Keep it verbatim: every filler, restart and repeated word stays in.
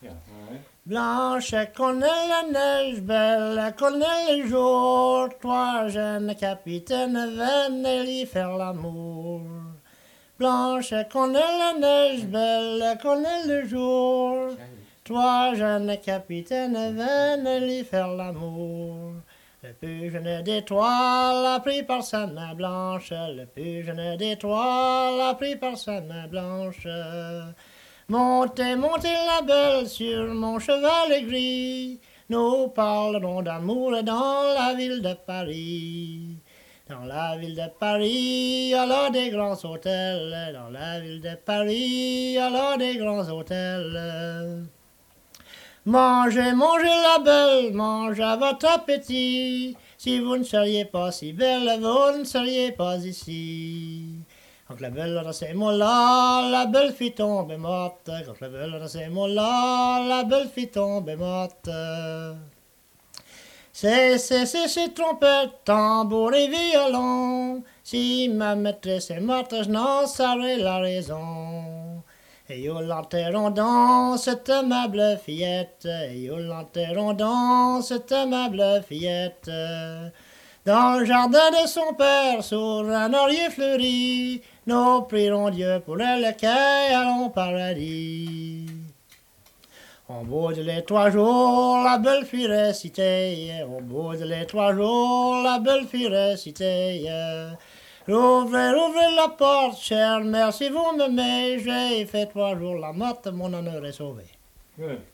Yeah, all right. Blanche, elle connaît la neige, belle, elle connaît les jours. Toi, jeune capitaine, venez y faire l'amour. Blanche, elle connaît la neige, belle, elle connaît le jour. Toi, jeune capitaine, venez y faire l'amour. Le plus jeune d'étoiles a pris par sa main blanche, le plus jeune d'étoiles a pris par sa main blanche. Montez, montez la belle sur mon cheval gris, nous parlerons d'amour dans la ville de Paris. Dans la ville de Paris, il y a là des grands hôtels. Dans la ville de Paris, il y a là des grands hôtels. Mangez, mangez la belle, mangez à votre appétit. Si vous ne seriez pas si belle, vous ne seriez pas ici. Quand la belle dans ces mots-là, la belle fille tombe morte. Quand la belle dans ces mots-là, la belle fille tombe morte. C'est, c'est, c'est, c'est trompette, tambour et violon. Si ma maîtresse est morte, je n'en saurais la raison. Et yo l'enterrons dans cette aimable fillette, et yo l'enterrons dans cette aimable fillette. Dans le jardin de son père, sur un orier fleuri, nous prierons Dieu pour elle qu'elle allons au paradis. Au bout de les trois jours, la belle fille récitait. Au bout de les trois jours, la belle fille récitait. Ouvrez, ouvrez la porte, chère mère, si vous m'aimez. J'ai fait trois jours la morte, mon honneur est sauvé. Good.